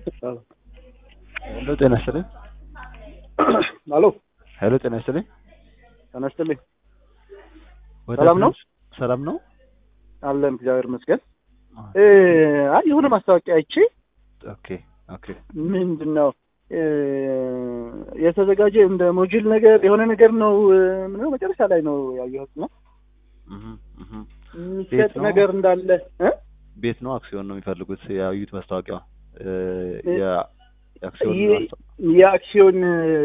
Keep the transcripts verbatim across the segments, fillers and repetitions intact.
ሄሎ ጤና ይስጥልኝ። አሎ ሄሎ ጤና ይስጥልኝ። ጤና ይስጥልኝ። ወደ ሰላም ነው? ሰላም ነው አለን እግዚአብሔር ይመስገን። እ አይ የሆነ ማስታወቂያ አይቼ ኦኬ ኦኬ ምንድነው እ የተዘጋጀ እንደ ሞጁል ነገር የሆነ ነገር ነው ምነው መጨረሻ ላይ ነው ያየሁት ነው እህ እህ የሚሰጥ ነገር እንዳለ እ ቤት ነው አክሲዮን ነው የሚፈልጉት ያዩት ማስታወቂያ እ ያ አክሲዮን የአክሲዮን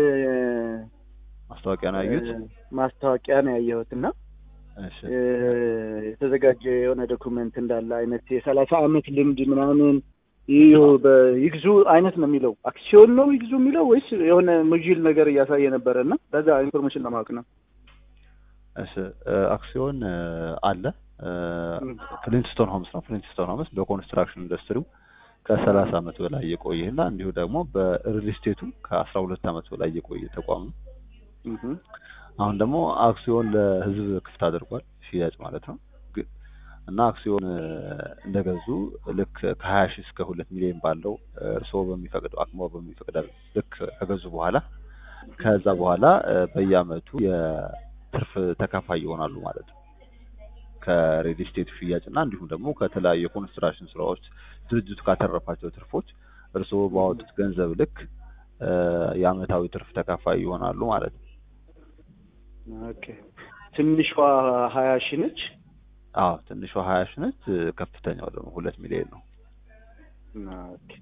ማስታወቂያ ነው ያዩት ማስታወቂያ ነው ያየሁትና እሺ የተዘጋጀ የሆነ ዶክመንት እንዳለ አይነት የሰላሳ አመት ልምድ ምናምን ይሄው በይግዙ አይነት ነው የሚለው አክሲዮን ነው ይግዙ የሚለው ወይስ የሆነ ሞጁል ነገር እያሳየ ነበርና በዛ ኢንፎርሜሽን ለማወቅ ነው። እሺ አክሲዮን አለ ፍሊንትስቶን ሆምስ ነው ፍሊንትስቶን ሆምስ በኮንስትራክሽን ኢንዱስትሪው ከሰላሳ አመት በላይ የቆየና እንዲሁ ደግሞ በሪል ስቴቱ ከአስራ ሁለት አመት በላይ የቆየ ተቋም ነው። እህ አሁን ደግሞ አክሲዮን ለህዝብ ክፍት አድርጓል ሽያጭ ማለት ነው። እና አክሲዮን እንደገዙ ልክ ከሀያ ሺህ እስከ ሁለት ሚሊዮን ባለው እርሶ በሚፈቅደው አቅሞ በሚፈቅደው ልክ ከገዙ በኋላ ከዛ በኋላ በየአመቱ የትርፍ ተካፋይ ይሆናሉ ማለት ነው። ከሪል ስቴት ሽያጭና እንዲሁም ደግሞ ከተለያዩ ኮንስትራክሽን ስራዎች ድርጅቱ ካተረፋቸው ትርፎች እርሶ ባወጡት ገንዘብ ልክ የአመታዊ ትርፍ ተካፋይ ይሆናሉ ማለት ነው። ኦኬ ትንሿ ሀያ ሺህ ነች? አዎ ትንሿ ሀያ ሺህ ነች፣ ከፍተኛው ደግሞ ሁለት ሚሊዮን ነው። ኦኬ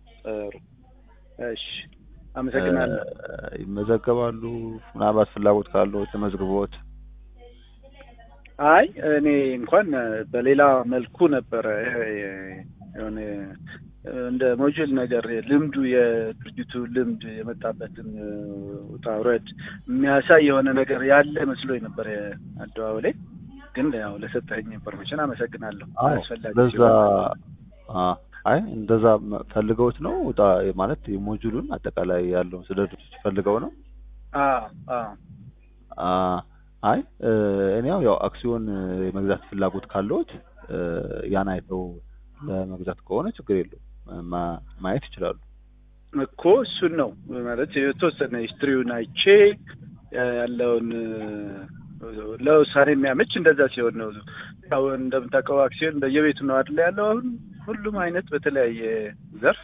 እሺ አመሰግናለሁ። ይመዘገባሉ ምናልባት ፍላጎት ካለው ተመዝግቦት? አይ እኔ እንኳን በሌላ መልኩ ነበር የሆነ እንደ ሞጁል ነገር ልምዱ የድርጅቱ ልምድ የመጣበትን ውጣ ውረድ የሚያሳይ የሆነ ነገር ያለ መስሎኝ ነበር አደዋውሌ። ግን ያው ለሰጠኝ ኢንፎርሜሽን አመሰግናለሁ። አስፈላጊ ለዛ አይ እንደዛ ፈልገውት ነው ውጣ ማለት የሞጁሉን አጠቃላይ ያለው ስለ ድርጅቱ ፈልገው ነው? አዎ አዎ አ አይ እኔው ያው አክሲዮን የመግዛት ፍላጎት ካለዎት ያን አይተው ለመግዛት ከሆነ ችግር የለውም ማየት ይችላሉ እኮ እሱን ነው ማለት የተወሰነ ሂስትሪውን አይቼ ያለውን ለውሳኔ የሚያመች እንደዛ ሲሆን ነው። ያው እንደምታውቀው አክሲዮን በየቤቱ ነው አይደል ያለው አሁን ሁሉም አይነት በተለያየ ዘርፍ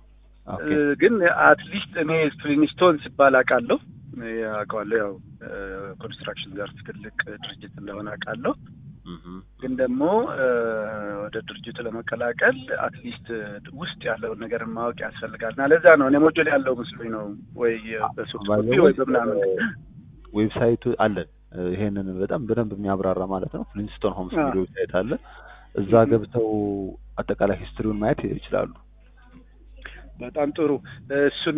ግን አትሊስት እኔ ፍሊንስቶን ሲባል አውቃለሁ አውቃለሁ ያው ኮንስትራክሽን ዘርፍ ትልቅ ድርጅት እንደሆነ አውቃለሁ። ግን ደግሞ ወደ ድርጅቱ ለመቀላቀል አትሊስት ውስጥ ያለውን ነገር ማወቅ ያስፈልጋልና ለዛ ነው እኔ ሞጁል ያለው መስሎኝ ነው ወይ በሶፍት ኮፒ ወይ በምናምን ዌብሳይቱ አለ ይሄንን በጣም በደንብ የሚያብራራ ማለት ነው። ፍሊንስቶን ሆምስ የሚለው ዌብሳይት አለ እዛ ገብተው አጠቃላይ ሂስትሪውን ማየት ይችላሉ። በጣም ጥሩ እሱን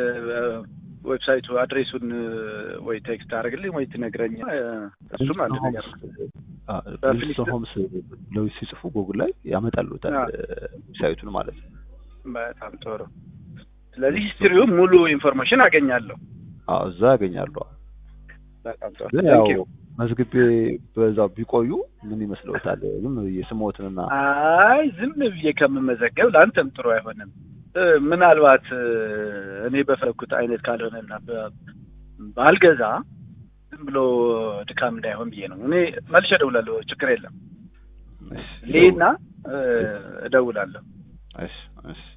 ዌብሳይቱ አድሬሱን ወይ ቴክስት አድርግልኝ ወይ ትነግረኝ እሱም አንድ ነገር ፍሊንስቶን ሆምስ ነው ሲጽፉ ጉግል ላይ ያመጣሉታል ዌብሳይቱን ማለት ነው። በጣም ጥሩ ስለዚህ ሂስትሪው ሙሉ ኢንፎርሜሽን አገኛለሁ። አዎ እዛ አገኛለሁ። በጣም ጥሩ ታንክ ዩ መዝግቤ በዛው ቢቆዩ ምን ይመስልዎታል? ዝም የስሞትንና አይ ዝም ብዬ ከምመዘገብ ለአንተም ጥሩ አይሆንም። ምናልባት እኔ በፈለኩት አይነት ካልሆነና ባልገዛ ዝም ብሎ ድካም እንዳይሆን ብዬ ነው። እኔ መልሼ እደውላለሁ ችግር የለም። ሌና እደውላለሁ። እሺ እሺ